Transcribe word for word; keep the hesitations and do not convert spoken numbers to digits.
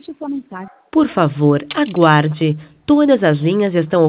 Digite sua mensagem. Por favor, aguarde. Todas as linhas estão